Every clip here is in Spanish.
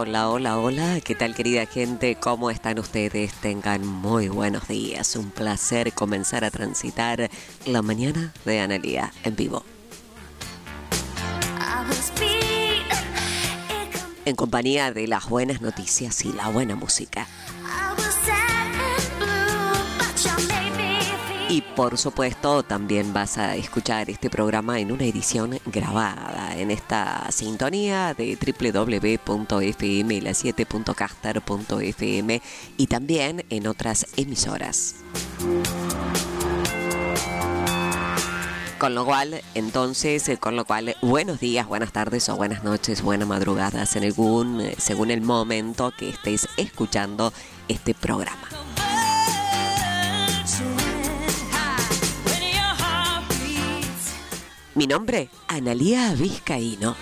Hola, hola, hola, ¿qué tal querida gente? ¿Cómo están ustedes? Tengan muy buenos días, un placer comenzar a transitar la mañana de Analía en vivo. En compañía de las buenas noticias y la buena música. Y por supuesto también vas a escuchar este programa en una edición grabada en esta sintonía de www.fmla7.caster.fm y también en otras emisoras. Con lo cual, buenos días, buenas tardes o buenas noches, buenas madrugadas según el momento que estés escuchando este programa. Mi nombre, Analía Vizcaíno.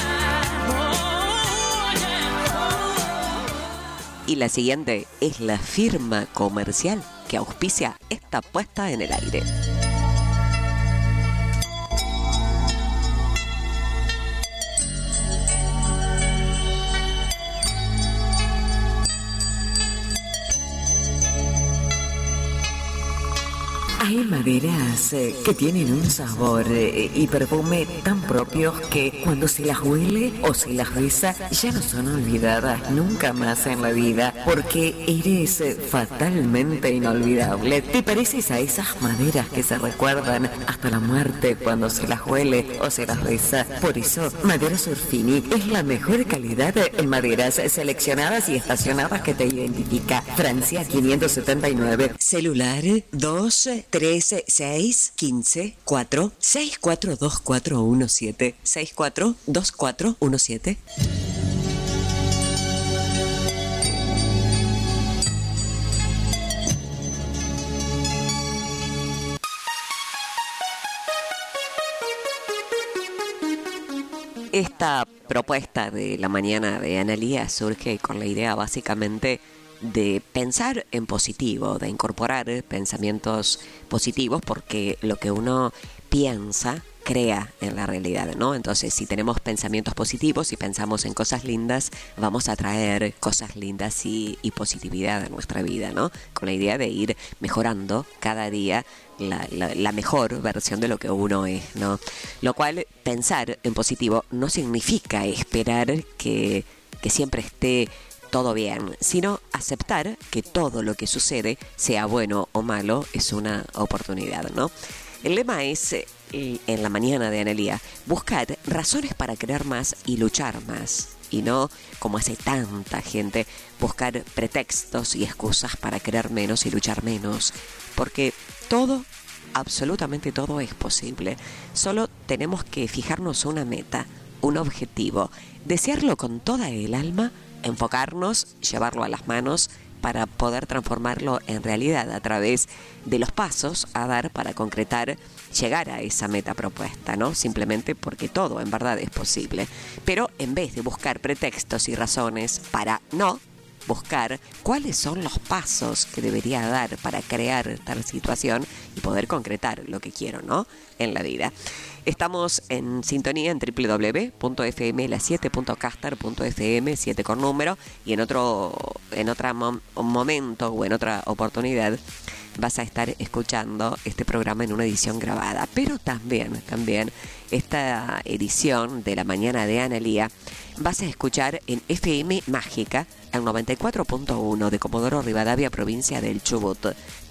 Y la siguiente es la firma comercial que auspicia esta puesta en el aire. Hay maderas que tienen un sabor y perfume tan propios que cuando se las huele o se las besa ya no son olvidadas nunca más en la vida, porque eres fatalmente inolvidable. ¿Te pareces a esas maderas que se recuerdan hasta la muerte cuando se las huele o se las besa? Por eso, Maderas Urfini es la mejor calidad en maderas seleccionadas y estacionadas que te identifica. Francia 579. Celular 2361546424117 642417. Esta propuesta de la mañana de Analía surge con la idea básicamente de pensar en positivo, de incorporar pensamientos positivos, porque lo que uno piensa crea en la realidad, ¿no? Entonces, si tenemos pensamientos positivos y pensamos en cosas lindas, vamos a traer cosas lindas y positividad a nuestra vida, ¿no? Con la idea de ir mejorando cada día la mejor versión de lo que uno es, ¿no? Lo cual, pensar en positivo no significa esperar que siempre esté todo bien, sino aceptar que todo lo que sucede, sea bueno o malo, es una oportunidad, ¿no? El lema es, en la mañana de Analía, buscar razones para creer más y luchar más, y no, como hace tanta gente, buscar pretextos y excusas para creer menos y luchar menos, porque todo, absolutamente todo es posible. Solo tenemos que fijarnos una meta, un objetivo, desearlo con toda el alma, enfocarnos, llevarlo a las manos para poder transformarlo en realidad a través de los pasos a dar para concretar, llegar a esa meta propuesta, ¿no? Simplemente porque todo en verdad es posible. Pero en vez de buscar pretextos y razones para no, buscar cuáles son los pasos que debería dar para crear tal situación y poder concretar lo que quiero, ¿no? En la vida. Estamos en sintonía en www.fmla7.caster.fm, 7 con número, y en otro momento o en otra oportunidad vas a estar escuchando este programa en una edición grabada. Pero también esta edición de la mañana de Analía vas a escuchar en FM Mágica, el 94.1 de Comodoro Rivadavia, provincia del Chubut,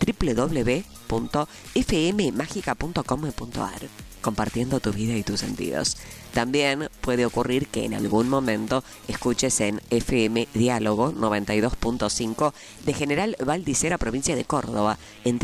www.fmmagica.com.ar, compartiendo tu vida y tus sentidos. También puede ocurrir que en algún momento escuches en FM Diálogo 92.5 de General Valdicera, provincia de Córdoba, en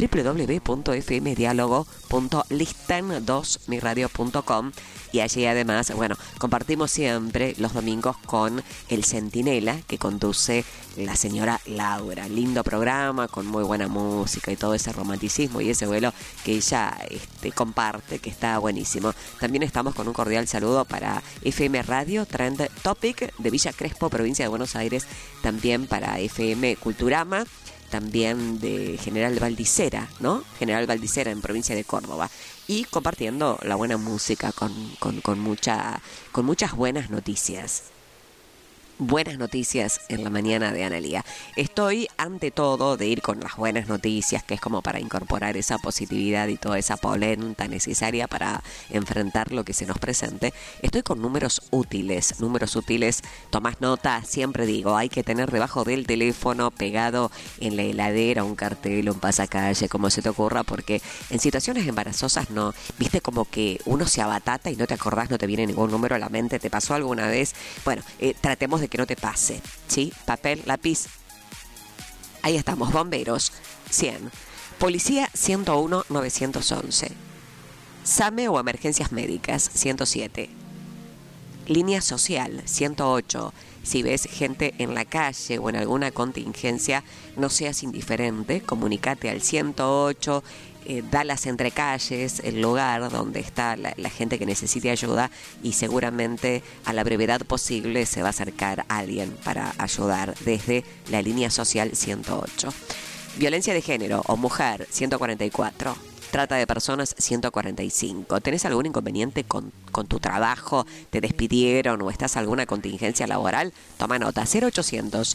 www.fmdiálogo.listan2miradio.com, y allí además, compartimos siempre los domingos con El Centinela, que conduce la señora Laura. Lindo programa, con muy buena música y todo ese romanticismo y ese vuelo que ella comparte, que está buenísimo. También estamos con un cordial saludo para FM Radio Trend Topic de Villa Crespo, provincia de Buenos Aires, también para FM Culturama, también de General Valdicera, ¿no? General Valdicera en provincia de Córdoba, y compartiendo la buena música con muchas buenas noticias. buenas noticias en la mañana de Analía. Estoy ante todo de ir con las buenas noticias, que es como para incorporar esa positividad y toda esa polenta necesaria para enfrentar lo que se nos presente. Estoy con números útiles, tomás nota, siempre digo, hay que tener debajo del teléfono, pegado en la heladera, un cartel, un pasacalle, como se te ocurra, porque en situaciones embarazosas no, viste como que uno se abatata y no te acordás, no te viene ningún número a la mente. ¿Te pasó alguna vez? Bueno, tratemos de que no te pase, ¿sí? Papel, lápiz. Ahí estamos. Bomberos, 100. Policía, 101 911. SAME o emergencias médicas, 107. Línea social, 108. Si ves gente en la calle o en alguna contingencia, no seas indiferente, comunícate al 108, da las entrecalles, el lugar donde está la gente que necesite ayuda, y seguramente a la brevedad posible se va a acercar alguien para ayudar desde la línea social 108. Violencia de género o mujer, 144. Trata de personas, 145. ¿Tenés algún inconveniente con tu trabajo? ¿Te despidieron o estás en alguna contingencia laboral? Toma nota, 0800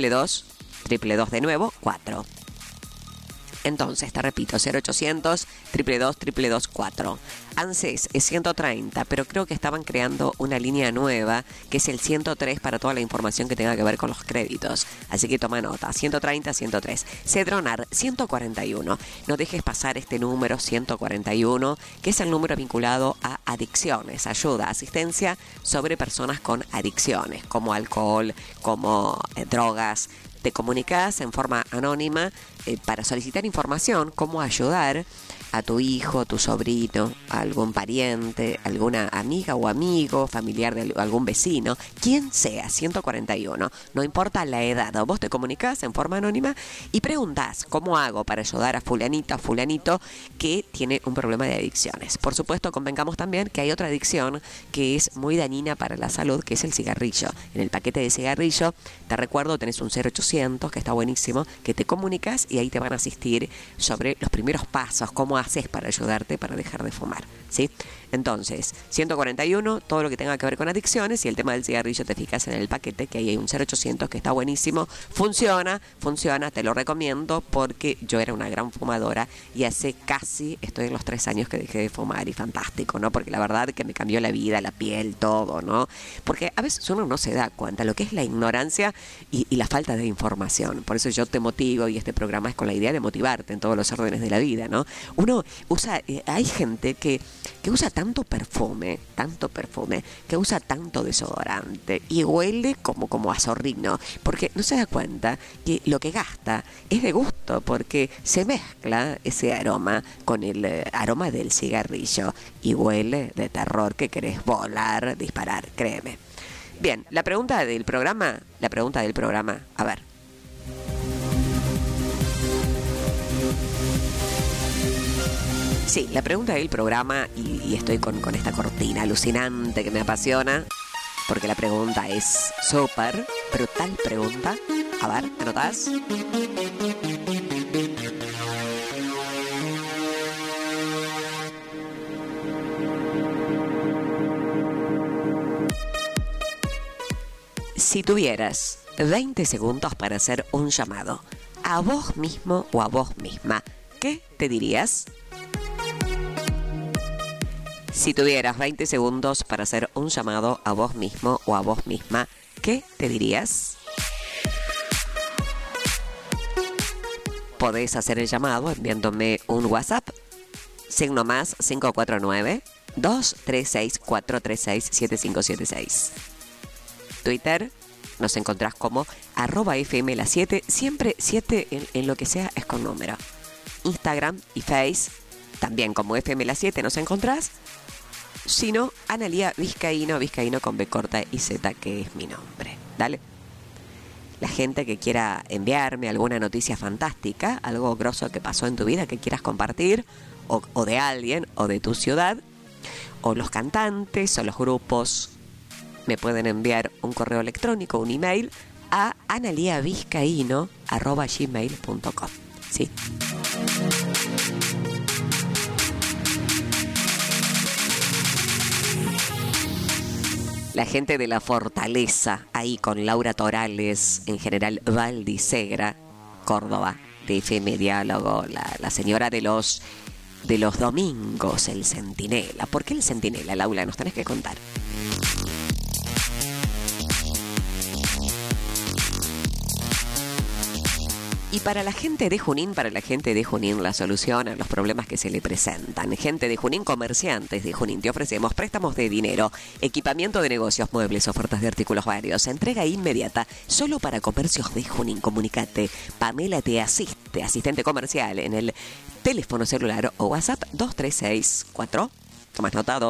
222 de nuevo, 4. Entonces, te repito, 0800 222 4. ANSES es 130, pero creo que estaban creando una línea nueva, que es el 103 para toda la información que tenga que ver con los créditos. Así que toma nota, 130, 103. Cedronar, 141. No dejes pasar este número 141, que es el número vinculado a adicciones, ayuda, asistencia sobre personas con adicciones, como alcohol, como drogas. Te comunicas en forma anónima para solicitar información, cómo ayudar a tu hijo, tu sobrino, a algún pariente, alguna amiga o amigo, familiar de algún vecino, quien sea, 141. No importa la edad, vos te comunicás en forma anónima y preguntás, ¿cómo hago para ayudar a fulanito que tiene un problema de adicciones? Por supuesto, convengamos también que hay otra adicción que es muy dañina para la salud, que es el cigarrillo. En el paquete de cigarrillo, te recuerdo, tenés un 0800, que está buenísimo, que te comunicas y ahí te van a asistir sobre los primeros pasos, cómo haces para ayudarte para dejar de fumar, ¿sí? Entonces, 141, todo lo que tenga que ver con adicciones, y el tema del cigarrillo te fijas en el paquete, que ahí hay un 0800 que está buenísimo, funciona, te lo recomiendo porque yo era una gran fumadora y estoy en los 3 años que dejé de fumar, y fantástico, ¿no? Porque la verdad que me cambió la vida, la piel, todo, ¿no? Porque a veces uno no se da cuenta lo que es la ignorancia y la falta de información. Por eso yo te motivo, y este programa es con la idea de motivarte en todos los órdenes de la vida, ¿no? Uno usa, hay gente que usa tanto perfume, que usa tanto desodorante y huele como a zorrino, porque no se da cuenta que lo que gasta es de gusto, porque se mezcla ese aroma con el aroma del cigarrillo y huele de terror, que querés volar, disparar, créeme. Bien, la pregunta del programa, a ver. Sí, la pregunta del programa, y estoy con esta cortina alucinante que me apasiona, porque la pregunta es súper brutal pregunta. A ver, ¿anotás? Si tuvieras 20 segundos para hacer un llamado a vos mismo o a vos misma, ¿qué te dirías? Si tuvieras 20 segundos para hacer un llamado a vos mismo o a vos misma, ¿qué te dirías? Podés hacer el llamado enviándome un WhatsApp, signo más 549 236 436 7576. Twitter, nos encontrás como @fmla7, siempre 7 en lo que sea es con número. Instagram y Face, también como fmla7 nos encontrás. Sino Analía Vizcaíno con B corta y Z, que es mi nombre. Dale. La gente que quiera enviarme alguna noticia fantástica, algo grosso que pasó en tu vida que quieras compartir, o de alguien, o de tu ciudad, o los cantantes, o los grupos, me pueden enviar un correo electrónico, un email, a analiavizcaíno@gmail.com. ¿Sí? La gente de La Fortaleza, ahí con Laura Torales, en General Valdisegra, Córdoba, de FM Diálogo, la señora de los domingos, el Centinela. ¿Por qué el Centinela, Laura? Nos tenés que contar. Y para la gente de Junín, la solución a los problemas que se le presentan. Gente de Junín, comerciantes de Junín, te ofrecemos préstamos de dinero, equipamiento de negocios, muebles, ofertas de artículos varios, entrega inmediata solo para comercios de Junín. Comunicate, Pamela te asiste, asistente comercial, en el teléfono celular o WhatsApp 2364. Tomás nota,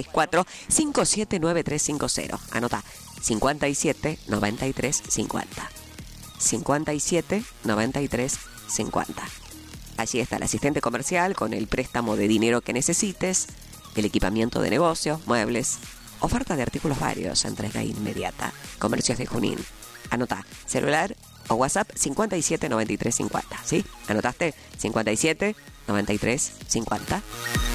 2364-579350. Anota, 57 93 50. 57 93 50. Allí está el asistente comercial con el préstamo de dinero que necesites, el equipamiento de negocios, muebles, oferta de artículos varios, entrega inmediata. Comercios de Junín. Anota, celular o WhatsApp 57 93 50. ¿Sí? ¿Anotaste? 57 93 50.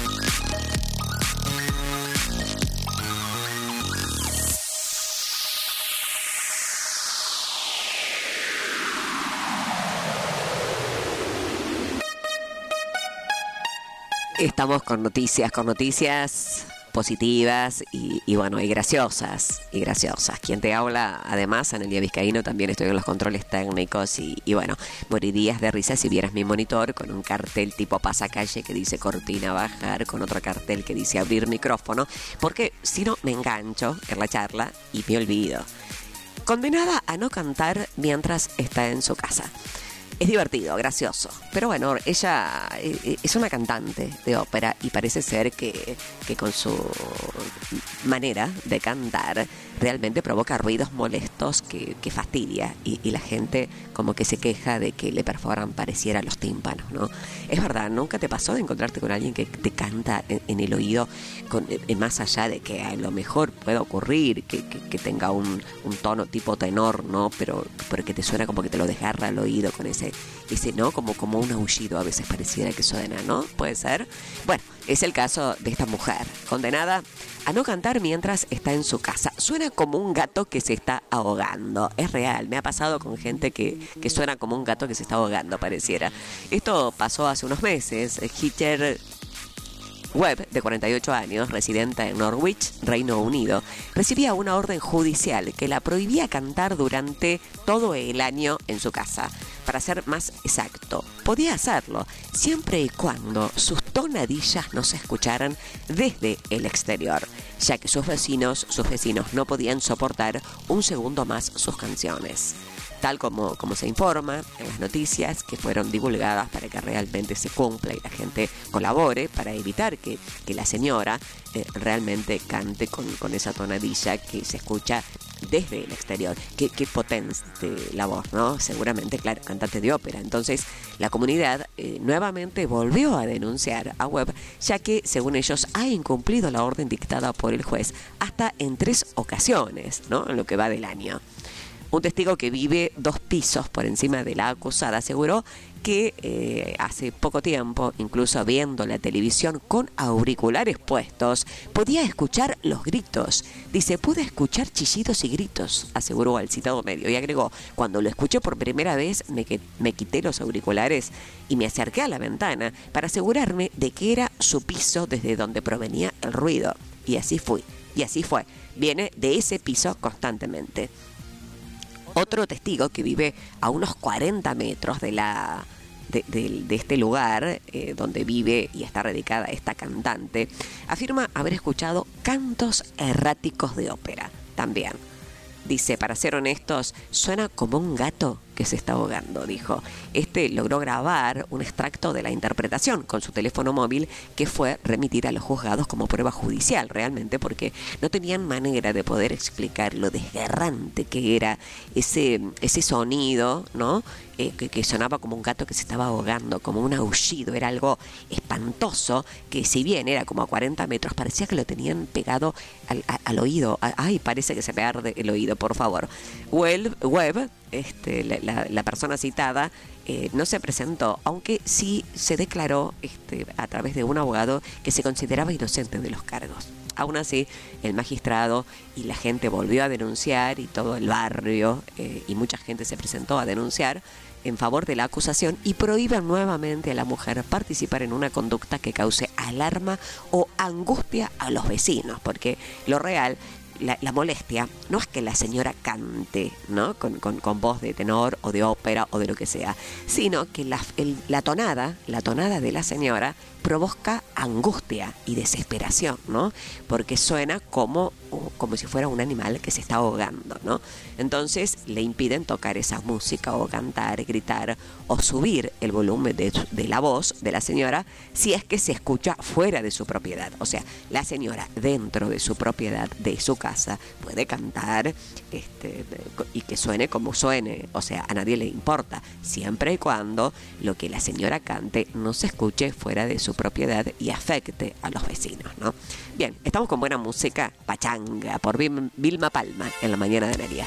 Estamos con noticias positivas y bueno, y graciosas. Quien te habla, además, Analía Vizcaíno, también estoy en los controles técnicos y bueno, morirías de risa si vieras mi monitor con un cartel tipo pasacalle que dice cortina bajar, con otro cartel que dice abrir micrófono, porque si no me engancho en la charla y me olvido. Condenada a no cantar mientras está en su casa. Es divertido, gracioso. Pero bueno, ella es una cantante de ópera y parece ser que con su manera de cantar realmente provoca ruidos molestos que fastidia y la gente como que se queja de que le perforan, pareciera, los tímpanos, ¿no? Es verdad, ¿nunca te pasó de encontrarte con alguien que te canta en el oído, más allá de que a lo mejor pueda ocurrir que tenga un tono tipo tenor, ¿no? Pero que te suena como que te lo desgarra el oído con ese no, como un aullido a veces pareciera que suena, ¿no? ¿Puede ser? Bueno, es el caso de esta mujer, condenada a no cantar mientras está en su casa. Suena como un gato que se está ahogando. Es real, me ha pasado con gente que suena como un gato que se está ahogando, pareciera. Esto pasó hace unos meses. Hitcher Webb, de 48 años, residente en Norwich, Reino Unido, recibía una orden judicial que la prohibía cantar durante todo el año en su casa. Para ser más exacto, podía hacerlo siempre y cuando sus tonadillas no se escucharan desde el exterior, ya que sus vecinos no podían soportar un segundo más sus canciones. Tal como se informa en las noticias que fueron divulgadas para que realmente se cumpla y la gente colabore para evitar que la señora realmente cante con esa tonadilla que se escucha desde el exterior. Qué potente la voz, ¿no? Seguramente, claro, cantante de ópera. Entonces, la comunidad nuevamente volvió a denunciar a Webb, ya que, según ellos, ha incumplido la orden dictada por el juez hasta en 3 ocasiones, ¿no? En lo que va del año. Un testigo que vive 2 pisos por encima de la acusada aseguró que hace poco tiempo, incluso viendo la televisión con auriculares puestos, podía escuchar los gritos. Dice, pude escuchar chillidos y gritos, aseguró al citado medio, y agregó, cuando lo escuché por primera vez me quité los auriculares y me acerqué a la ventana para asegurarme de que era su piso desde donde provenía el ruido. Y así fue. Viene de ese piso constantemente. Otro testigo que vive a unos 40 metros de este lugar donde vive y está radicada esta cantante, afirma haber escuchado cantos erráticos de ópera también. Dice, para ser honestos, suena como un gato que se está ahogando, dijo. Logró grabar un extracto de la interpretación con su teléfono móvil que fue remitida a los juzgados como prueba judicial, realmente, porque no tenían manera de poder explicar lo desgarrante que era ese sonido, ¿no? Que sonaba como un gato que se estaba ahogando, como un aullido. Era algo espantoso que, si bien era como a 40 metros, parecía que lo tenían pegado al oído. Ay, parece que se me arde el oído, por favor. Webb, la persona citada, no se presentó, aunque sí se declaró a través de un abogado que se consideraba inocente de los cargos. aún así el magistrado y la gente volvió a denunciar, y todo el barrio y mucha gente se presentó a denunciar en favor de la acusación, y prohíben nuevamente a la mujer participar en una conducta que cause alarma o angustia a los vecinos, porque lo real, la molestia no es que la señora cante, ¿no? con voz de tenor o de ópera o de lo que sea, sino que la tonada de la señora provoca angustia y desesperación, ¿no? Porque suena como si fuera un animal que se está ahogando, ¿no? Entonces le impiden tocar esa música o cantar, gritar o subir el volumen de la voz de la señora si es que se escucha fuera de su propiedad. O sea, la señora dentro de su propiedad, de su casa, puede cantar y que suene como suene, o sea, a nadie le importa, siempre y cuando lo que la señora cante no se escuche fuera de su propiedad y afecte a los vecinos, ¿no? Bien, estamos con buena música, Pachanga, por Vilma Palma, en la mañana de Analía.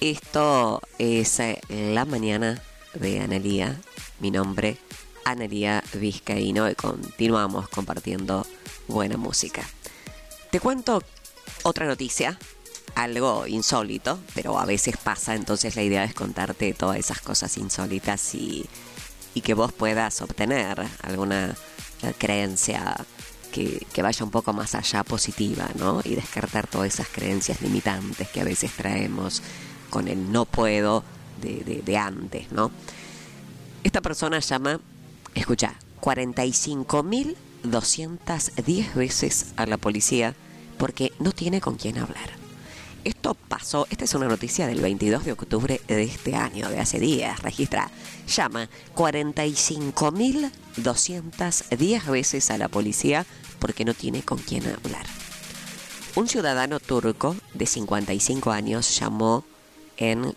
Esto es La Mañana de Analía. Mi nombre, Analía Vizcaíno, y continuamos compartiendo buena música. Te cuento otra noticia, algo insólito, pero a veces pasa, entonces la idea es contarte todas esas cosas insólitas y que vos puedas obtener alguna creencia que vaya un poco más allá, positiva, ¿no? Y descartar todas esas creencias limitantes que a veces traemos con el no puedo de antes, ¿no? Esta persona llama, escucha, 45.210 veces a la policía porque no tiene con quién hablar. Esto pasó, esta es una noticia del 22 de octubre de este año, de hace días, registra. Llama 45.210 veces a la policía porque no tiene con quién hablar. Un ciudadano turco de 55 años llamó en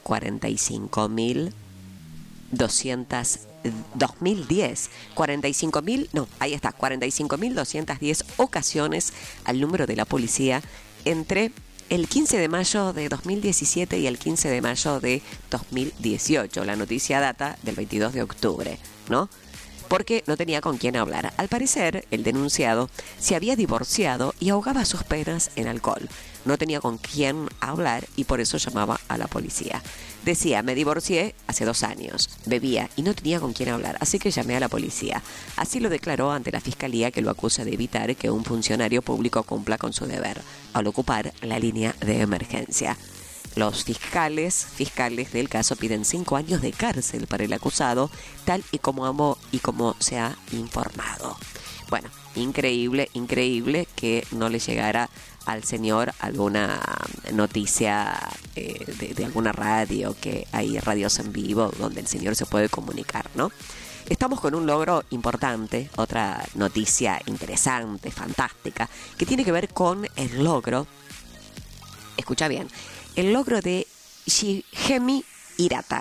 45.210 ocasiones al número de la policía entre el 15 de mayo de 2017 y el 15 de mayo de 2018. La noticia data del 22 de octubre, ¿no? Porque no tenía con quién hablar. Al parecer, el denunciado se había divorciado y ahogaba sus penas en alcohol. No tenía con quién hablar y por eso llamaba a la policía. Decía, me divorcié hace 2 años, bebía y no tenía con quién hablar, así que llamé a la policía. Así lo declaró ante la fiscalía, que lo acusa de evitar que un funcionario público cumpla con su deber al ocupar la línea de emergencia. Los fiscales del caso piden 5 años de cárcel para el acusado, tal y como se ha informado. Bueno, increíble que no le llegara al señor alguna noticia de alguna radio, que hay radios en vivo donde el señor se puede comunicar, ¿no? Estamos con un logro importante, otra noticia interesante, fantástica, que tiene que ver con el logro, escucha bien, el logro de Shigemi Hirata,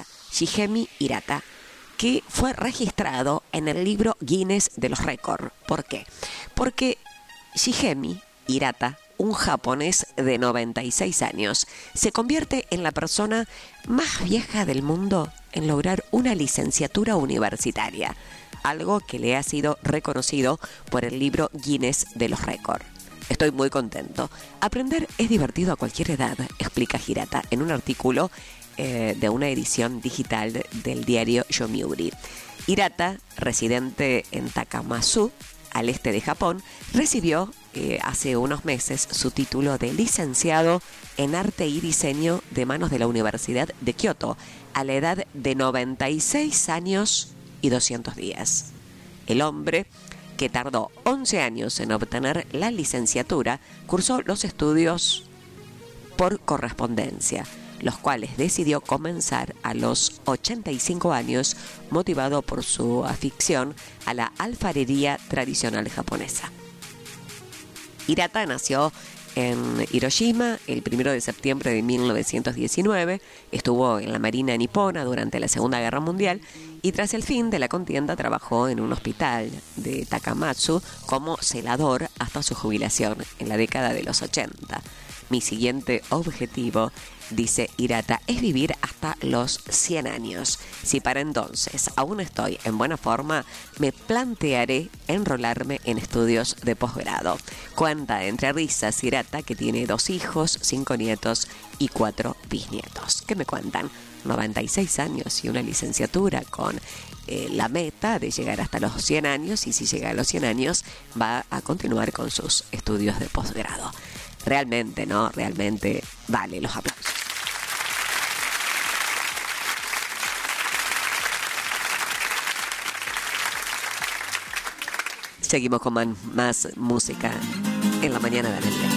que fue registrado en el libro Guinness de los Récords. ¿Por qué? Porque Shigemi Hirata, un japonés de 96 años, se convierte en la persona más vieja del mundo en lograr una licenciatura universitaria, algo que le ha sido reconocido por el libro Guinness de los Récords. Estoy muy contento. Aprender es divertido a cualquier edad, explica Hirata en un artículo de una edición digital del diario Yomiuri. Hirata, residente en Takamatsu, al este de Japón, recibió hace unos meses su título de licenciado en arte y diseño de manos de la Universidad de Kioto a la edad de 96 años y 200 días. El hombre, que tardó 11 años en obtener la licenciatura, cursó los estudios por correspondencia, los cuales decidió comenzar a los 85 años, motivado por su afición a la alfarería tradicional japonesa. Hirata nació en Hiroshima el 1 de septiembre de 1919, estuvo en la Marina nipona durante la Segunda Guerra Mundial y tras el fin de la contienda trabajó en un hospital de Takamatsu como celador hasta su jubilación en la década de los 80. Mi siguiente objetivo, dice Hirata, es vivir hasta los 100 años. Si para entonces aún estoy en buena forma, me plantearé enrolarme en estudios de posgrado. Cuenta entre risas Hirata que tiene 2 hijos, 5 nietos y 4 bisnietos. ¿Qué me cuentan? 96 años y una licenciatura con la meta de llegar hasta los 100 años, y si llega a los 100 años va a continuar con sus estudios de posgrado. Realmente, ¿no? Realmente vale los aplausos. Seguimos con más música en la mañana de Analía.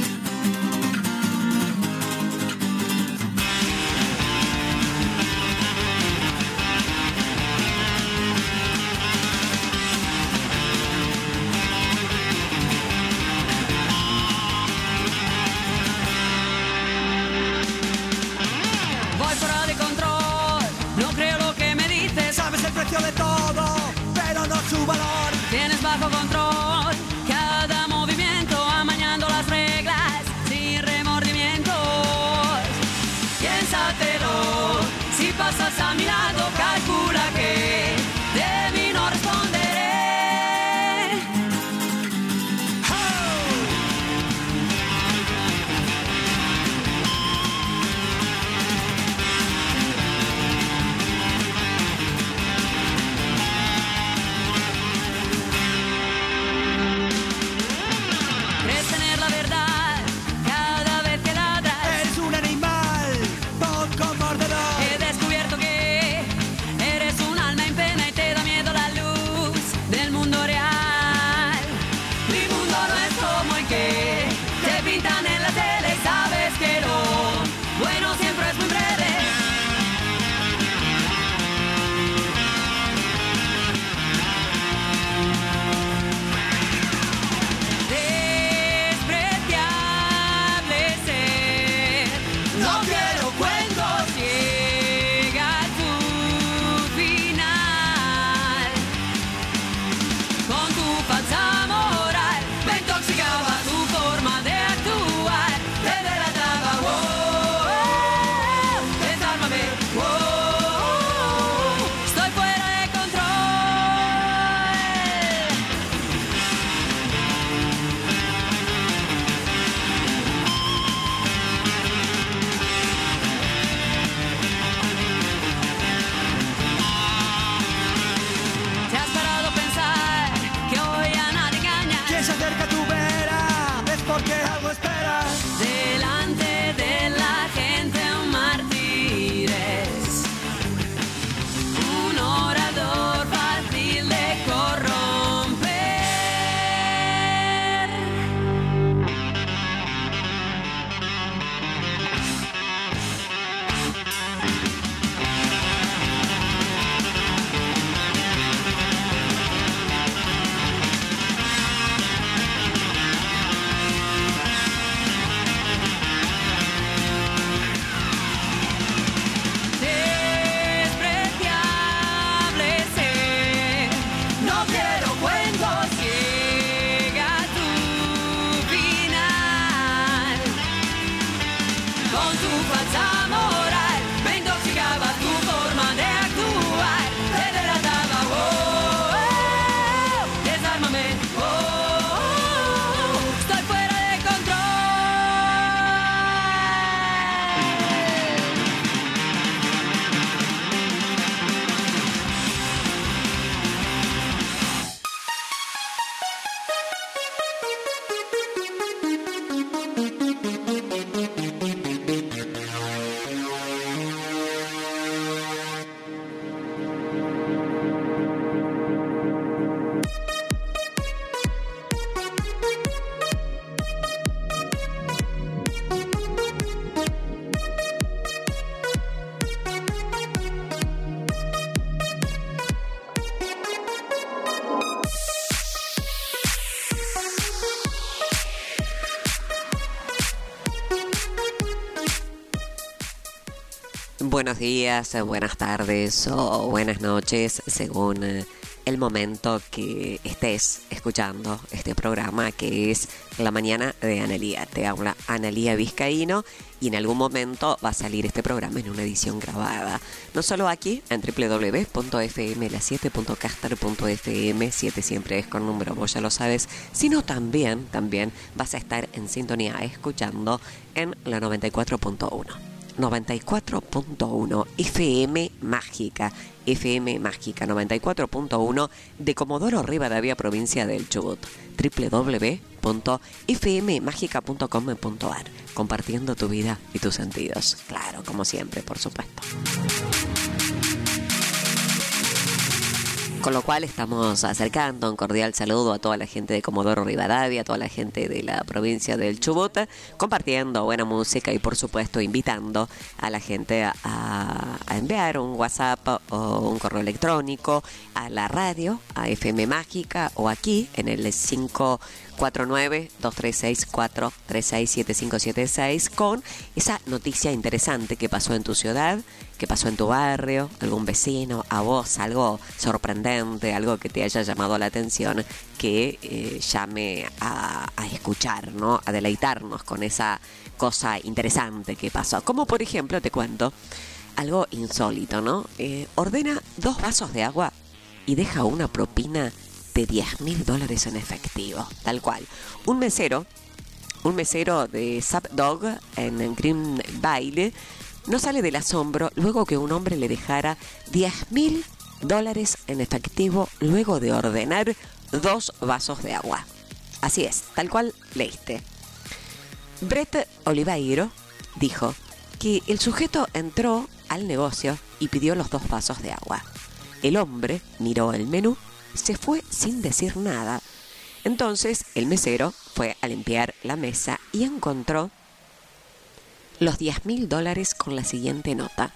De todo, pero no su valor. Tienes bajo control cada movimiento, amañando las reglas sin remordimientos. Piénsatelo. falsa moral me intoxicaba tu forma de actuar, te delataba, oh, oh, desármame, oh, oh, estoy fuera de control. Buenos días, buenas tardes o buenas noches, según el momento que estés escuchando este programa, que es La Mañana de Analía. Te habla Analía Vizcaíno y en algún momento va a salir este programa en una edición grabada. No solo aquí, en www.fmla7.caster.fm, 7 siempre es con número, vos ya lo sabes, sino también vas a estar en sintonía escuchando en la 94.1. 94.1 FM Mágica 94.1 de Comodoro Rivadavia, provincia del Chubut. www.fmmagica.com.ar, compartiendo tu vida y tus sentidos. Claro, como siempre, por supuesto. Con lo cual estamos acercando un cordial saludo a toda la gente de Comodoro Rivadavia, a toda la gente de la provincia del Chubut, compartiendo buena música y por supuesto invitando a la gente a enviar un WhatsApp o un correo electrónico a la radio, a FM Mágica o aquí en el 549-2364-367576 con esa noticia interesante que pasó en tu ciudad, que pasó en tu barrio, algún vecino, a vos, algo sorprendente, algo que te haya llamado la atención, que llame a escuchar, ¿no? A deleitarnos con esa cosa interesante que pasó. Como por ejemplo, te cuento, algo insólito, ¿no? Ordena 2 vasos de agua y deja una propina de $10.000 en efectivo, tal cual. Un mesero de Zap Dog en Greenville no sale del asombro luego que un hombre le dejara $10.000 en efectivo luego de ordenar 2 vasos de agua. Así es, tal cual leíste. Brett Oliveiro dijo que el sujeto entró al negocio y pidió los 2 vasos de agua. El hombre miró el menú, se fue sin decir nada. Entonces el mesero fue a limpiar la mesa y encontró los $10.000 con la siguiente nota: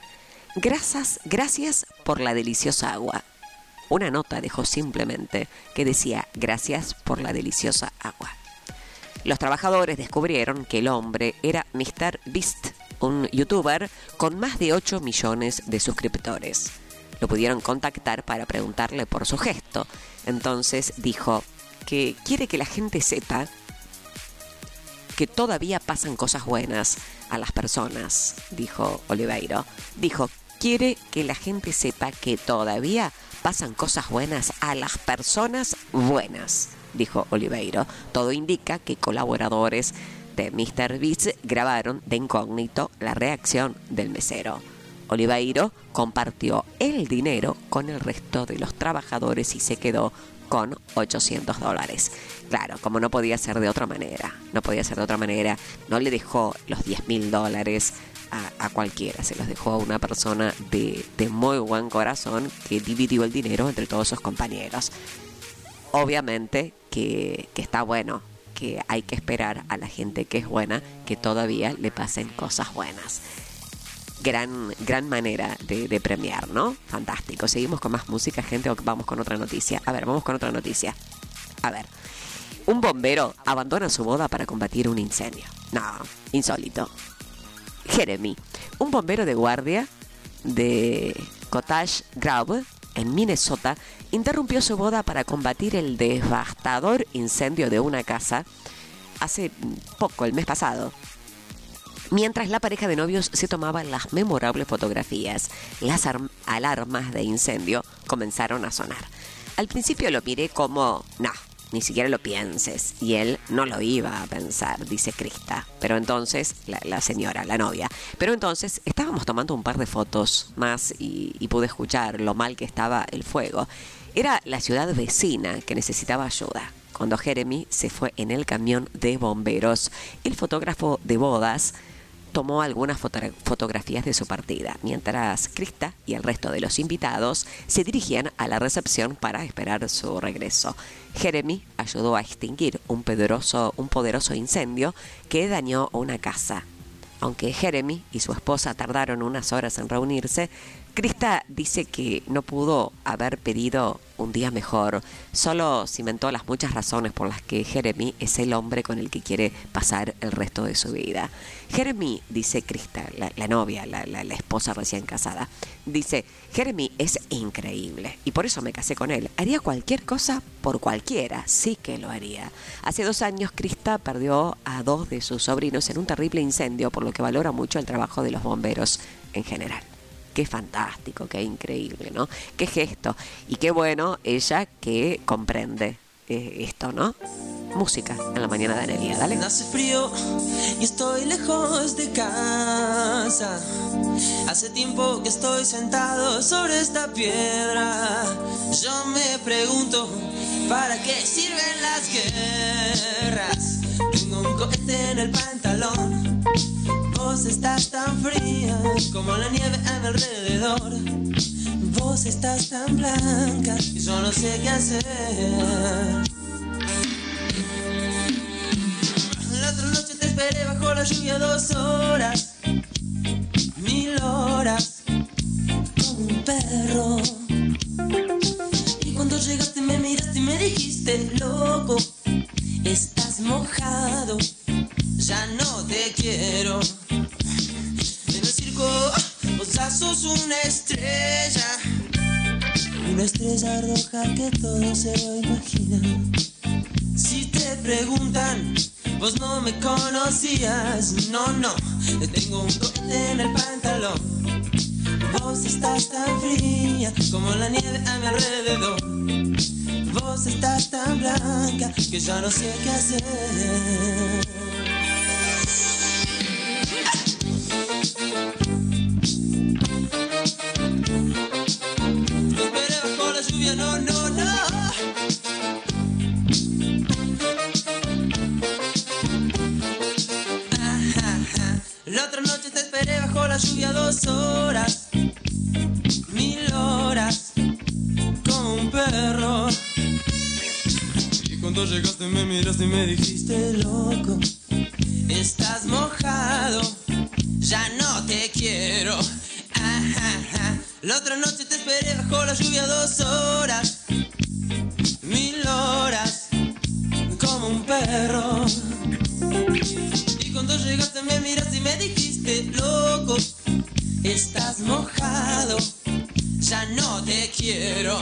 gracias por la deliciosa agua. Una nota dejó simplemente que decía: gracias por la deliciosa agua. Los trabajadores descubrieron que el hombre era Mr. Beast, un youtuber con más de 8 millones de suscriptores. Lo pudieron contactar para preguntarle por su gesto. Entonces dijo que quiere que la gente sepa que todavía pasan cosas buenas a las personas, dijo Oliveiro. Dijo, quiere que la gente sepa que todavía pasan cosas buenas a las personas buenas, dijo Oliveiro. Todo indica que colaboradores de MrBeast grabaron de incógnito la reacción del mesero. Oliveiro compartió el dinero con el resto de los trabajadores y se quedó con $800. Claro, como no podía ser de otra manera, no le dejó los $10.000 a cualquiera, se los dejó a una persona de muy buen corazón que dividió el dinero entre todos sus compañeros. Obviamente que está bueno, que hay que esperar a la gente que es buena, que todavía le pasen cosas buenas. Gran manera de premiar, ¿no? Fantástico. Seguimos con más música, gente, o vamos con otra noticia. Vamos con otra noticia. Un bombero abandona su boda para combatir un incendio. No, insólito. Jeremy, un bombero de guardia de Cottage Grove, en Minnesota, interrumpió su boda para combatir el devastador incendio de una casa hace poco, el mes pasado. Mientras la pareja de novios se tomaba las memorables fotografías, las alarmas de incendio comenzaron a sonar. Al principio lo miré como, no, ni siquiera lo pienses, y él no lo iba a pensar, dice Krista. Pero entonces, la señora, la novia, pero entonces estábamos tomando un par de fotos más y pude escuchar lo mal que estaba el fuego. Era la ciudad vecina que necesitaba ayuda. Cuando Jeremy se fue en el camión de bomberos, el fotógrafo de bodas tomó algunas fotografías de su partida, mientras Krista y el resto de los invitados se dirigían a la recepción para esperar su regreso. Jeremy ayudó a extinguir un poderoso incendio que dañó una casa. Aunque Jeremy y su esposa tardaron unas horas en reunirse, Krista dice que no pudo haber pedido un día mejor. Solo cimentó las muchas razones por las que Jeremy es el hombre con el que quiere pasar el resto de su vida. Jeremy, dice Krista, la novia, la esposa recién casada, dice, Jeremy es increíble y por eso me casé con él. Haría cualquier cosa por cualquiera, sí que lo haría. Hace 2 años Krista perdió a 2 de sus sobrinos en un terrible incendio, por lo que valora mucho el trabajo de los bomberos en general. Qué fantástico, qué increíble, ¿no? Qué gesto. Y qué bueno ella que comprende esto, ¿no? Música en la mañana de Anelia, dale. Hace frío y estoy lejos de casa. Hace tiempo que estoy sentado sobre esta piedra. Yo me pregunto, ¿para qué sirven las guerras? Tengo un cohete en el pantalón. Vos estás tan fría como la nieve a mi alrededor. Vos estás tan blanca y yo no sé qué hacer. La otra noche te esperé bajo la lluvia 2 horas, 1000 horas, como un perro. Y cuando llegaste me miraste y me dijiste, loco, estás mojado, ya no te quiero. En el circo vos ya sos una estrella roja que todo se lo imagina. Si te preguntan, vos no me conocías, no, tengo un cohete en el pantalón. Vos estás tan fría como la nieve a mi alrededor. Vos estás tan blanca que ya no sé qué hacer. Te esperé bajo la lluvia, no. La otra noche te esperé bajo la lluvia 2 horas, 1000 horas, como un perro. Y cuando llegaste me miraste y me dijiste, loco, estás mojado, ya no te quiero. La otra noche te esperé bajo la lluvia 2 horas, 1000 horas, como un perro. Y cuando llegaste me miraste y me dijiste, loco, estás mojado, ya no te quiero.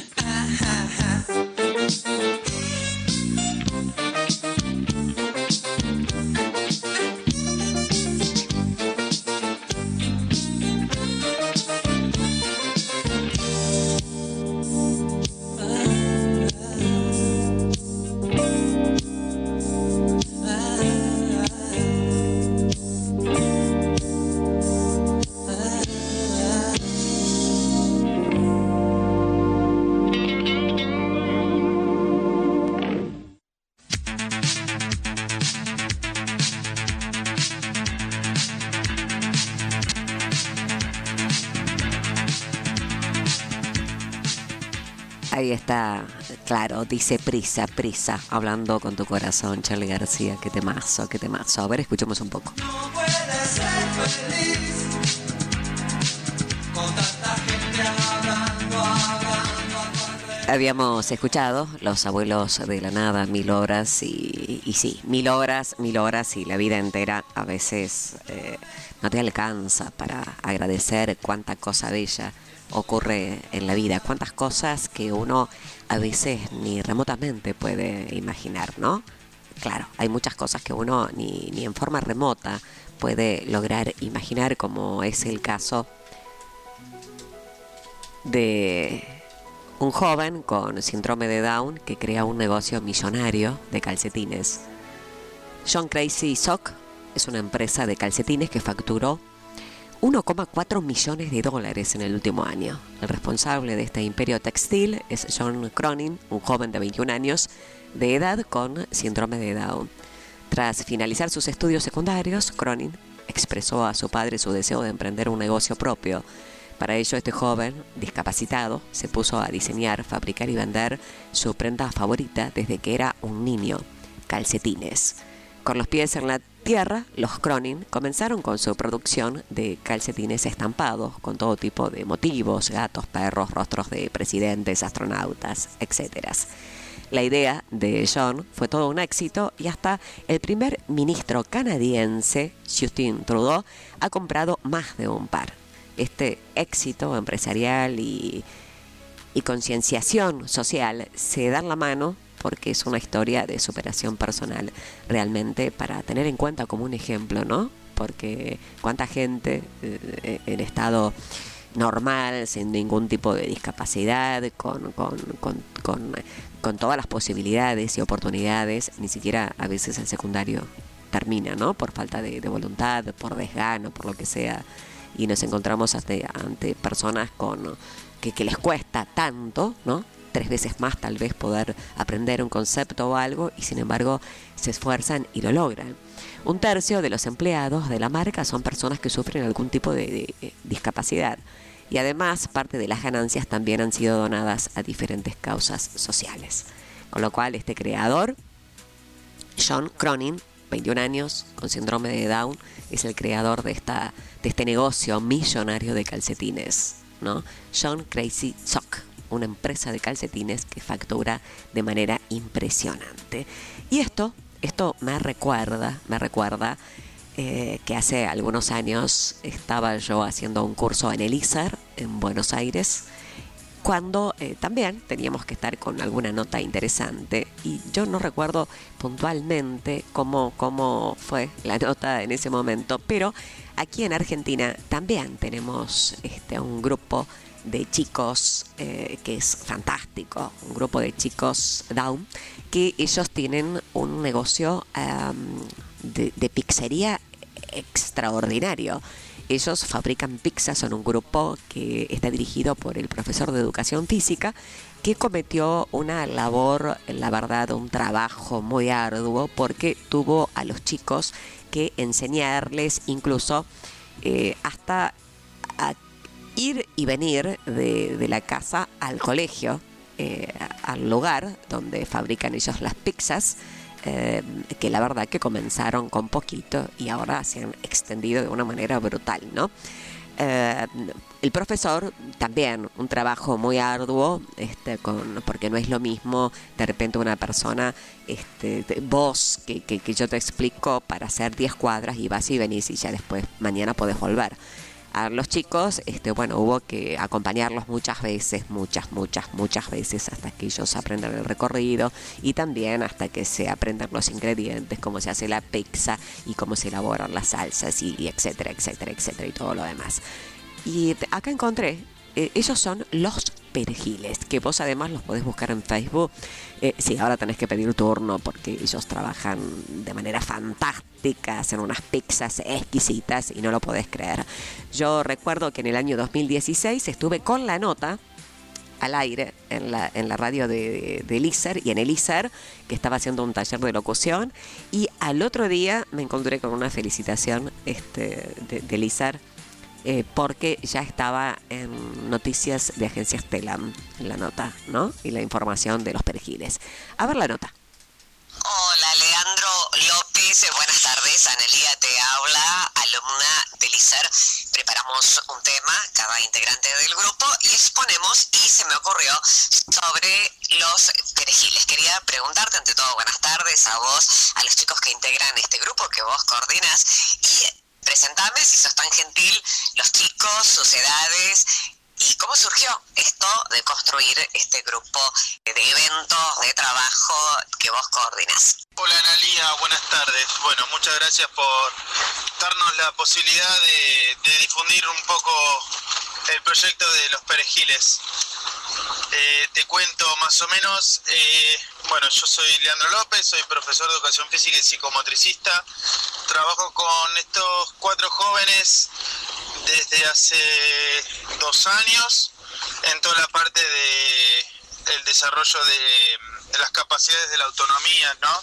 Ahí está, claro, dice prisa, hablando con tu corazón, Charly García, qué temazo. A ver, escuchemos un poco. No puedes ser feliz con tanta gente hablando. Habíamos escuchado Los Abuelos de la Nada, 1000 horas y sí, 1000 horas y la vida entera a veces no te alcanza para agradecer cuánta cosa bella ocurre en la vida, cuántas cosas que uno a veces ni remotamente puede imaginar, ¿no? claro, hay muchas cosas que uno ni en forma remota puede lograr imaginar, como es el caso de un joven con síndrome de Down que crea un negocio millonario de calcetines. John Crazy Sock es una empresa de calcetines que facturó 1,4 millones de dólares en el último año. El responsable de este imperio textil es John Cronin, un joven de 21 años de edad con síndrome de Down. Tras finalizar sus estudios secundarios, Cronin expresó a su padre su deseo de emprender un negocio propio. Para ello, este joven discapacitado se puso a diseñar, fabricar y vender su prenda favorita desde que era un niño: calcetines. Con los pies en la tierra, los Cronin comenzaron con su producción de calcetines estampados con todo tipo de motivos: gatos, perros, rostros de presidentes, astronautas, etc. La idea de John fue todo un éxito y hasta el primer ministro canadiense, Justin Trudeau, ha comprado más de un par. Este éxito empresarial y concienciación social se dan la mano porque es una historia de superación personal, realmente para tener en cuenta como un ejemplo, ¿no? Porque cuánta gente en estado normal, sin ningún tipo de discapacidad, con todas las posibilidades y oportunidades, ni siquiera a veces el secundario termina, ¿no? Por falta de voluntad, por desgano, por lo que sea. Y nos encontramos ante personas que les cuesta tanto, ¿no? 3 veces más tal vez poder aprender un concepto o algo, y sin embargo se esfuerzan y lo logran. 1/3 de los empleados de la marca son personas que sufren algún tipo de discapacidad, y además parte de las ganancias también han sido donadas a diferentes causas sociales. Con lo cual este creador, John Cronin, 21 años, con síndrome de Down, es el creador de este negocio millonario de calcetines, ¿no? John Crazy Sock, una empresa de calcetines que factura de manera impresionante. Y esto me recuerda que hace algunos años estaba yo haciendo un curso en el ISER, en Buenos Aires, cuando también teníamos que estar con alguna nota interesante, y yo no recuerdo puntualmente cómo fue la nota en ese momento, pero aquí en Argentina también tenemos un grupo de chicos que es fantástico, un grupo de chicos Down, que ellos tienen un negocio de pizzería extraordinario. Ellos fabrican pizzas, son un grupo que está dirigido por el profesor de educación física, que cometió una labor, la verdad, un trabajo muy arduo, porque tuvo a los chicos que enseñarles incluso hasta a ir y venir de la casa al colegio, al lugar donde fabrican ellos las pizzas, que la verdad que comenzaron con poquito y ahora se han extendido de una manera brutal, ¿no? El profesor también un trabajo muy arduo, porque no es lo mismo de repente una persona, vos que yo te explico para hacer 10 cuadras y vas y venís y ya después mañana podés volver. A los chicos, hubo que acompañarlos muchas veces hasta que ellos aprendan el recorrido, y también hasta que se aprendan los ingredientes, cómo se hace la pizza y cómo se elaboran las salsas y etcétera, y todo lo demás. Y acá encontré, ellos son los Perejiles, que vos además los podés buscar en Facebook. Sí, ahora tenés que pedir turno porque ellos trabajan de manera fantástica, hacen unas pizzas exquisitas y no lo podés creer. Yo recuerdo que en el año 2016 estuve con la nota al aire en la radio del ISER, y en el ISER, que estaba haciendo un taller de locución, y al otro día me encontré con una felicitación del ISER, porque ya estaba en noticias de agencias Telam la nota, ¿no? Y la información de los Perejiles. A ver la nota. Hola, Leandro López, buenas tardes. Analía te habla, alumna del ISER. Preparamos un tema, cada integrante del grupo, y exponemos, y se me ocurrió, sobre los Perejiles. Quería preguntarte, ante todo, buenas tardes a vos, a los chicos que integran este grupo que vos coordinas, y presentame, si sos tan gentil, los chicos, sus edades, ¿Y cómo surgió esto de construir este grupo de eventos, de trabajo que vos coordinás? Hola Analía, buenas tardes. Bueno, muchas gracias por darnos la posibilidad de difundir un poco el proyecto de los perejiles. Te cuento más o menos, bueno, yo soy Leandro López, soy profesor de educación física y psicomotricista. Trabajo con estos 4 jóvenes desde hace 2 años en toda la parte del desarrollo de las capacidades de la autonomía, ¿no?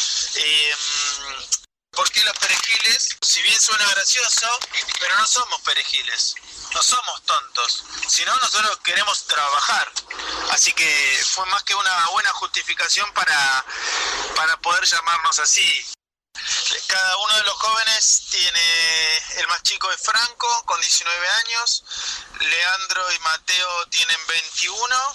¿Por qué los perejiles? Si bien suena gracioso, pero no somos perejiles, no somos tontos, sino nosotros queremos trabajar. Así que fue más que una buena justificación para poder llamarnos así. Cada uno de los jóvenes tiene, el más chico es Franco, con 19 años, Leandro y Mateo tienen 21,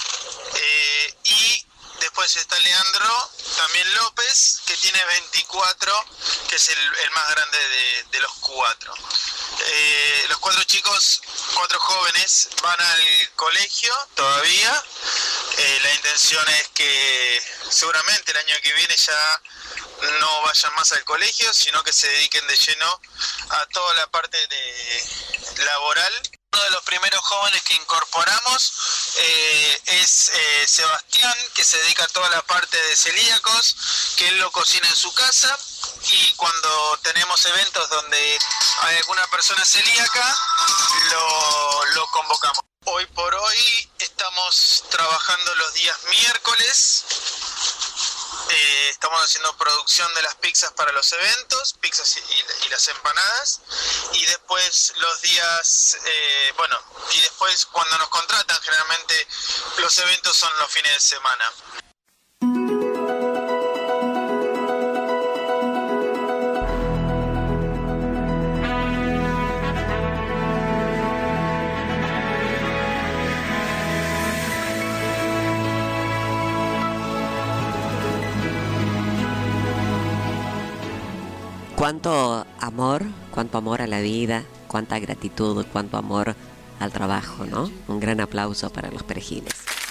y después está Leandro, también López, que tiene 24, que es el más grande de los 4. Los 4 chicos, 4 jóvenes, van al colegio todavía. La intención es que seguramente el año que viene ya no vayan más al colegio, sino que se dediquen de lleno a toda la parte laboral. Uno de los primeros jóvenes que incorporamos es Sebastián, que se dedica a toda la parte de celíacos, que él lo cocina en su casa, y cuando tenemos eventos donde hay alguna persona celíaca, lo convocamos. Hoy por hoy estamos trabajando los días miércoles. Estamos haciendo producción de las pizzas para los eventos, pizzas y las empanadas, y después los días, y después cuando nos contratan, generalmente los eventos son los fines de semana. Cuánto amor a la vida, cuánta gratitud, cuánto amor al trabajo, ¿no? Un gran aplauso para los perejiles.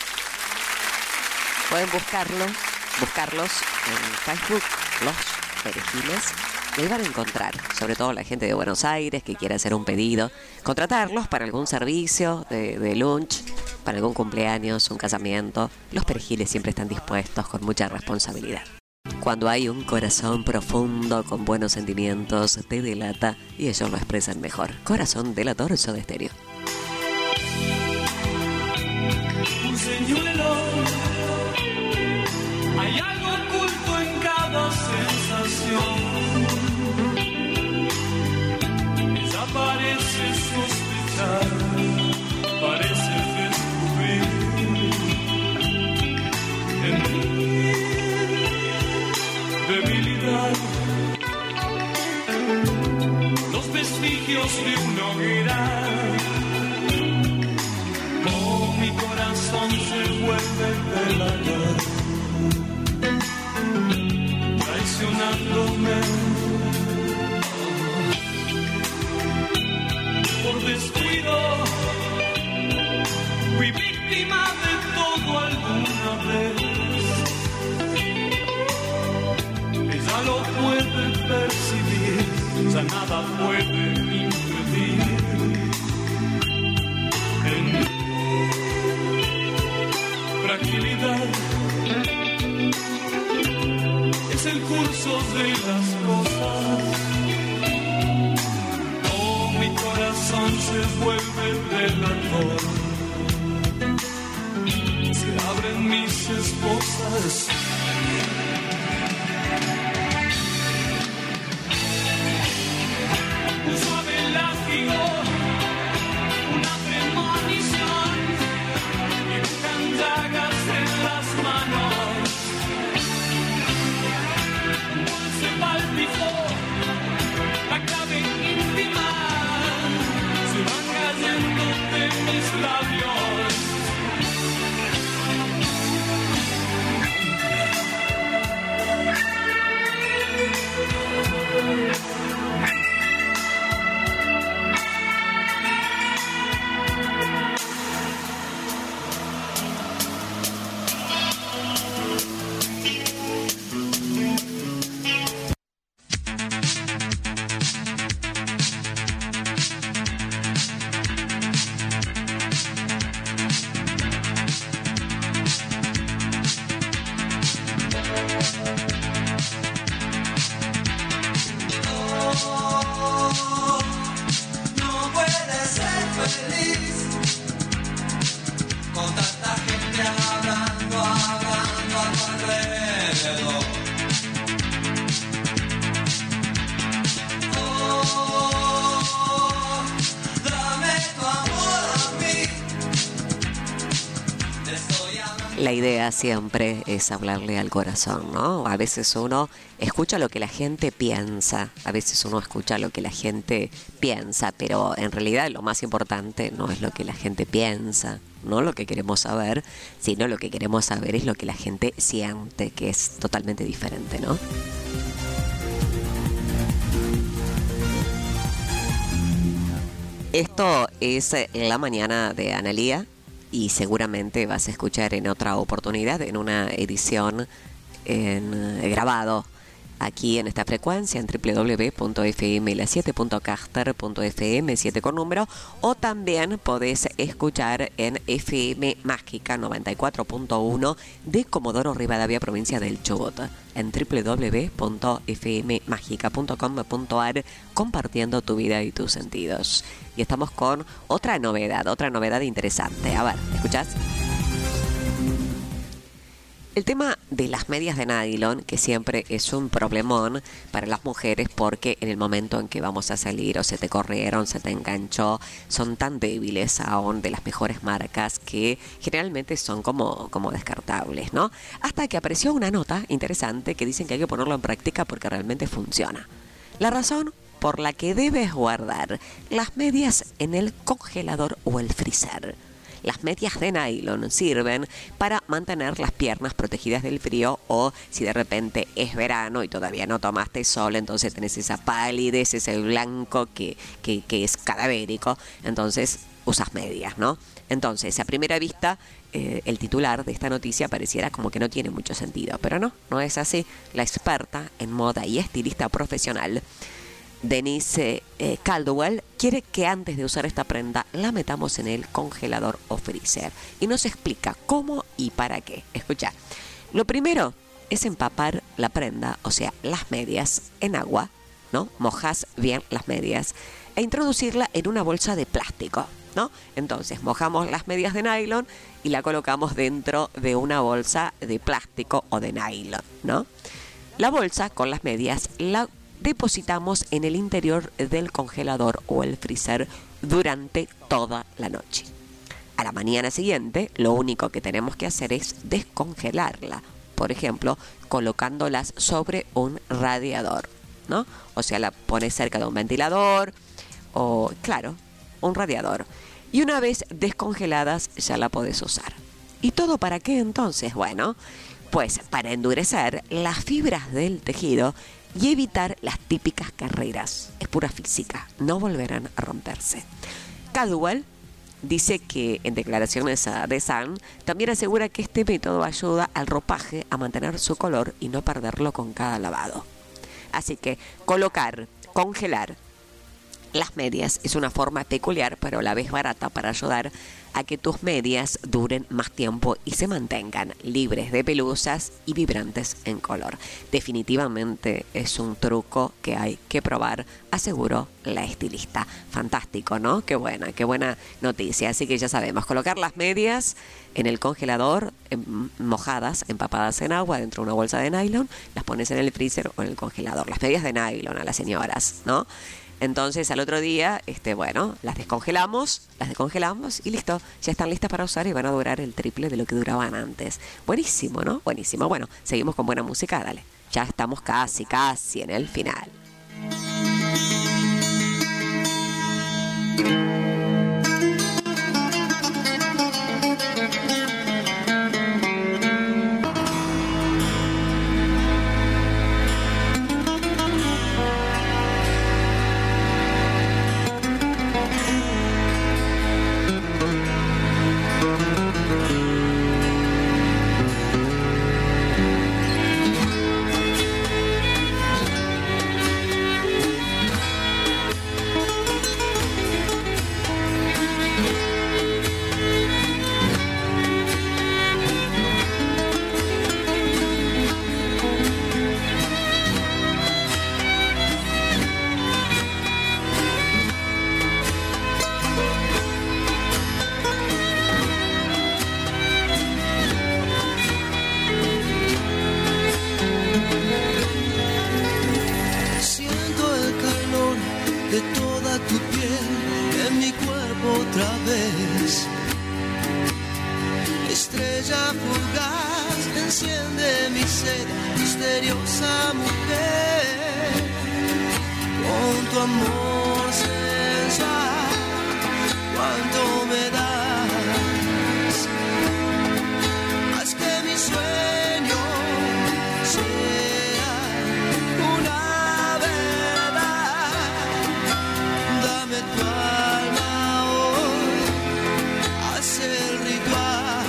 Pueden buscarlos en Facebook, Los Perejiles, y ahí van a encontrar, sobre todo la gente de Buenos Aires que quiera hacer un pedido, contratarlos para algún servicio de lunch, para algún cumpleaños, un casamiento. Los perejiles siempre están dispuestos con mucha responsabilidad. Cuando hay un corazón profundo con buenos sentimientos, te delata y ellos lo expresan mejor. Corazón delator, Soda Stereo. Un señuelo, hay algo oculto en cada sensación. Ella parece sospechar, parece descubrir en mí debilidad, los vestigios de una hoguera. Oh, mi corazón se vuelve velador, traicionándome. Por descuido fui víctima de todo alguna vez. Ella lo puede percibir, ya nada puede impedir en mi fragilidad. Es el curso de las cosas. Oh, mi corazón se vuelve delator. Se abren mis esposas. Un suave látigo, una premonición, dibujan llagas en las manos. Se palpitó la clave íntima, se van cayendo de mis labios. La idea siempre es hablarle al corazón, ¿no? A veces uno escucha lo que la gente piensa, a veces uno escucha lo que la gente piensa, pero en realidad lo más importante no es lo que la gente piensa, no lo que queremos saber, sino lo que queremos saber es lo que la gente siente, que es totalmente diferente, ¿no? Esto es La Mañana de Analía y seguramente vas a escuchar en otra oportunidad, en una edición grabado aquí en esta frecuencia en www.fmla7.caster.fm 7 con número, o también podés escuchar en FM Mágica 94.1 de Comodoro Rivadavia, provincia del Chubut, en www.fmmagica.com.ar, compartiendo tu vida y tus sentidos. Y estamos con otra novedad interesante. A ver, ¿escuchás? El tema de las medias de nylon, que siempre es un problemón para las mujeres porque en el momento en que vamos a salir o se te corrieron, se te enganchó, son tan débiles aún, de las mejores marcas, que generalmente son como descartables, ¿no? Hasta que apareció una nota interesante que dicen que hay que ponerlo en práctica porque realmente funciona. La razón por la que debes guardar las medias en el congelador o el freezer. Las medias de nylon sirven para mantener las piernas protegidas del frío, o si de repente es verano y todavía no tomaste sol, entonces tenés esa palidez, ese blanco que es cadavérico, entonces usas medias, ¿no? Entonces, a primera vista, el titular de esta noticia pareciera como que no tiene mucho sentido, pero no es así. La experta en moda y estilista profesional Denise Caldwell quiere que antes de usar esta prenda la metamos en el congelador o freezer y nos explica cómo y para qué. Escucha, lo primero es empapar la prenda, o sea, las medias, en agua, ¿no? Mojas bien las medias e introducirla en una bolsa de plástico, ¿no? Entonces mojamos las medias de nylon y la colocamos dentro de una bolsa de plástico o de nylon, ¿no? La bolsa con las medias la depositamos en el interior del congelador o el freezer durante toda la noche. A la mañana siguiente, lo único que tenemos que hacer es descongelarla, por ejemplo, colocándolas sobre un radiador, ¿no? O sea, la pones cerca de un ventilador o, claro, un radiador. Y una vez descongeladas, ya la podés usar. ¿Y todo para qué entonces? Bueno, pues para endurecer las fibras del tejido y evitar las típicas carreras. Es pura física, no volverán a romperse. Caldwell dice que en declaraciones a The Sun también asegura que este método ayuda al ropaje a mantener su color y no perderlo con cada lavado. Así que congelar las medias es una forma peculiar, pero a la vez barata, para ayudar a que tus medias duren más tiempo y se mantengan libres de pelusas y vibrantes en color. Definitivamente es un truco que hay que probar, aseguró la estilista. Fantástico, ¿no? Qué buena noticia. Así que ya sabemos, colocar las medias en el congelador, mojadas, empapadas en agua, dentro de una bolsa de nylon, las pones en el freezer o en el congelador. Las medias de nylon a las señoras, ¿no? Entonces al otro día, las descongelamos y listo, ya están listas para usar y van a durar el triple de lo que duraban antes. Buenísimo, ¿no? Buenísimo. Bueno, seguimos con buena música, dale. Ya estamos casi en el final. Estrella fugaz. enciende mi sed, misteriosa mujer, con tu amor sensual, cuánto me das, haz que mi sueño sea una verdad, dame tu alma hoy, haz el ritual,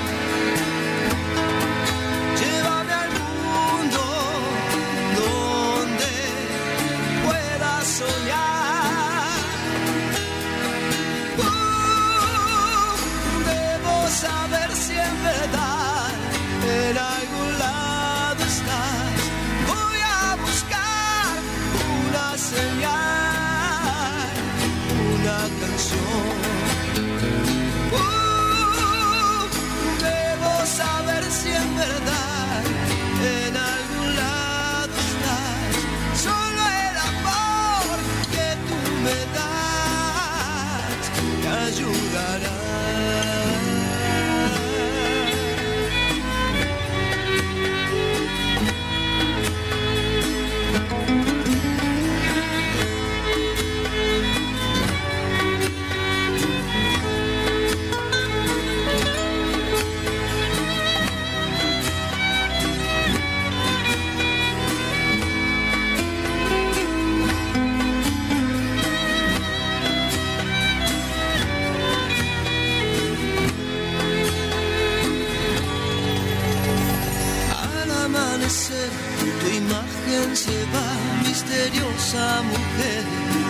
llévame al mundo donde pueda soñar. Debo saber si en verdad en algún lado estás. Voy a buscar una señal, una canción. Debo saber si en verdad en algún lado estás. Solo el amor que tú me das me ayudará. Al amanecer tu imagen se va, misteriosa mujer.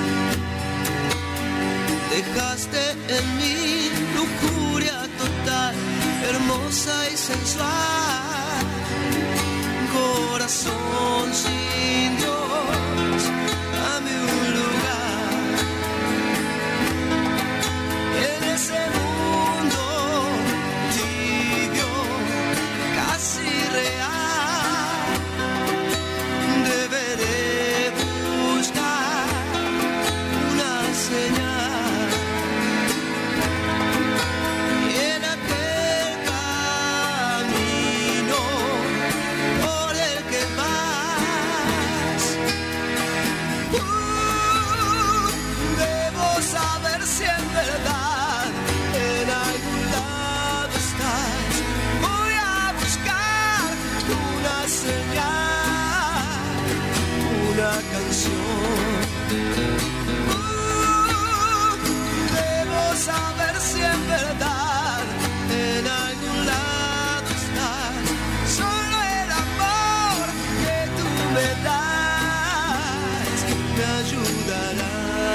Dejaste en mí lujuria total, hermosa y sensual. Corazón sin Dios, dame un lugar en ese mundo tibio, casi real. Deberé buscar una señal en aquel camino por el que vas. Debo saber si en verdad en algún lado estás. Voy a buscar una señal, una canción. Debo saber si en verdad en algún lado estás. Solo el amor que tú me das me ayudará.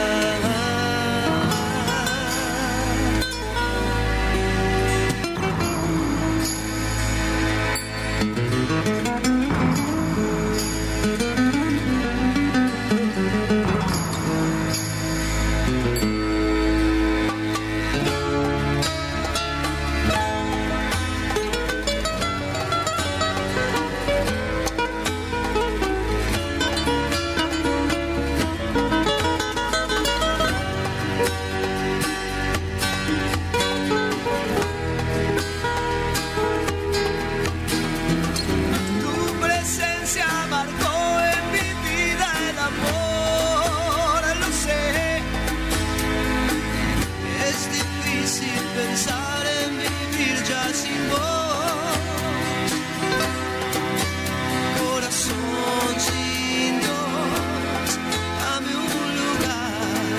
Tu presencia marcó en mi vida el amor, lo sé. Es difícil pensar en vivir ya sin vos. Corazón sin Dios, dame un lugar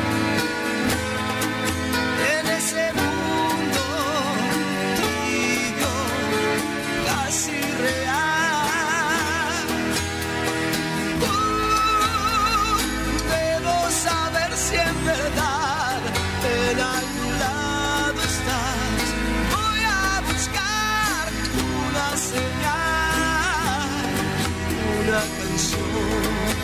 en ese mundo tibio, casi real. Debo saber si en verdad en algún lado estás. Voy a buscar una señal, una canción.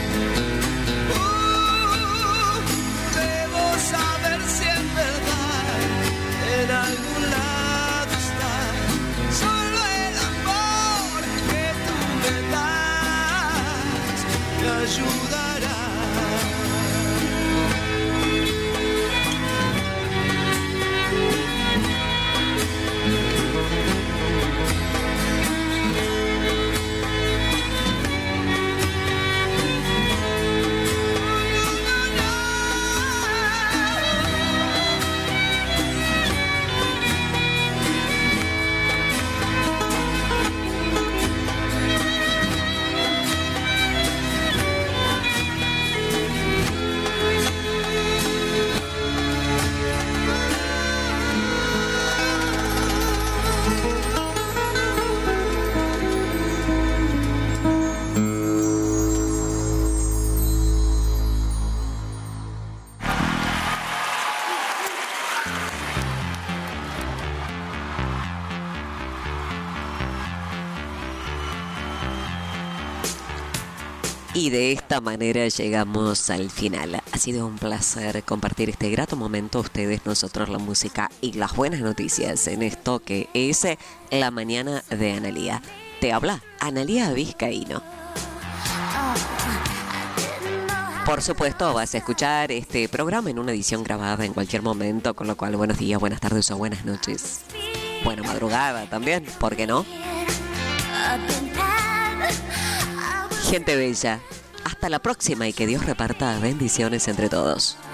Debo saber si en verdad en algún lado estás. Solo el amor que tú me das me ayudará. Y de esta manera llegamos al final. Ha sido un placer compartir este grato momento, ustedes, nosotros, la música y las buenas noticias en esto que es La Mañana de Analía. Te habla Analía Vizcaíno. Por supuesto, vas a escuchar este programa en una edición grabada en cualquier momento, con lo cual buenos días, buenas tardes o buenas noches. Buena madrugada también, ¿por qué no? Gente bella, hasta la próxima y que Dios reparta bendiciones entre todos.